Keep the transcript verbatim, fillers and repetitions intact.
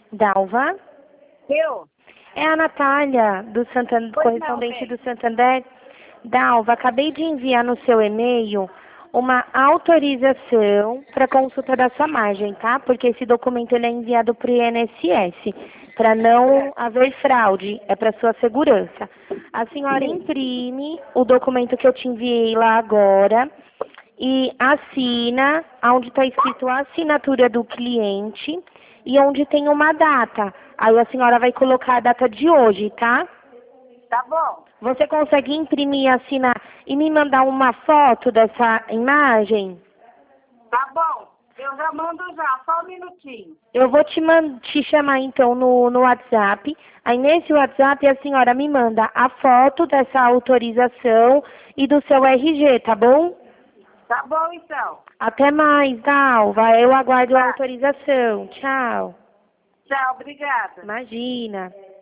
Dalva? Eu? É a Natália, do Santander, Pois correspondente não, do Santander. Dalva, acabei de enviar no seu e-mail uma autorização para consulta da sua margem, tá? Porque esse documento ele é enviado para o I N S S, para não haver fraude, é para sua segurança. A senhora imprime o documento que eu te enviei lá agora e assina onde está escrito a assinatura do cliente e onde tem uma data. Aí a senhora vai colocar a data de hoje, tá? Tá bom. Você consegue imprimir e assinar e me mandar uma foto dessa imagem? Tá bom. Eu já mando já, só um minutinho. Eu vou te, man te chamar então no, no WhatsApp. Aí nesse WhatsApp a senhora me manda a foto dessa autorização e do seu R G, tá bom? Tá bom, então. Até mais, Dalva. Eu aguardo a Tá. autorização. Tchau. Tchau, obrigada. Imagina.